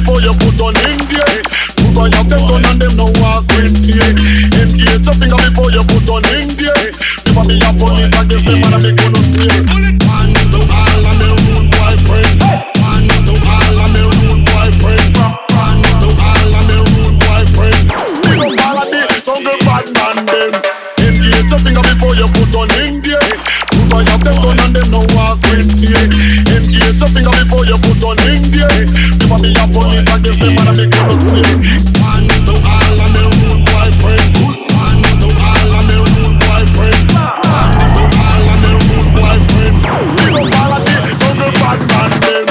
before you put on India. Move on your them gun and them no walk with fear. Engage your finger before you put on India. Never be a police against them and they gonna steer. Man to all of me rude boyfriend. Man to all of me rude boyfriend. Man to all of me rude boyfriend. Big up all of the jungle bad man them. Engage your finger before you put on India. Move on your them gun and them no walk with fear. Engage your finger before you put on India. Never be a police against them and they gonna steer. Man to all of me rude boyfriend. Man to all of me rude boyfriend. Man to all of me rude boyfriend. Big up all of the jungle bad man them.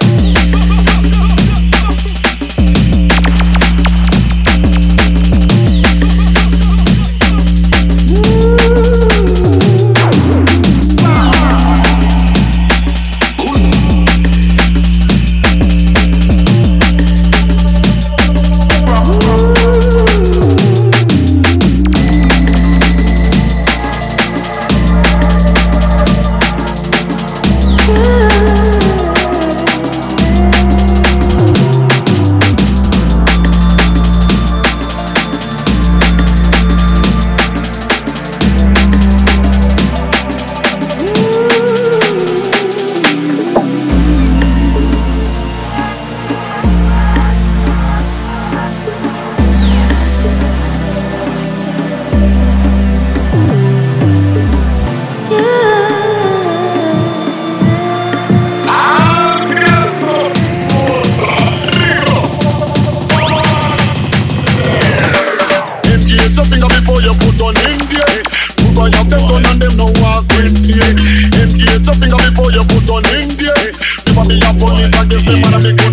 Before you put on India, move on your them gun and them no walk with fear. Engage your finger before you put on India. Never be a police against them and make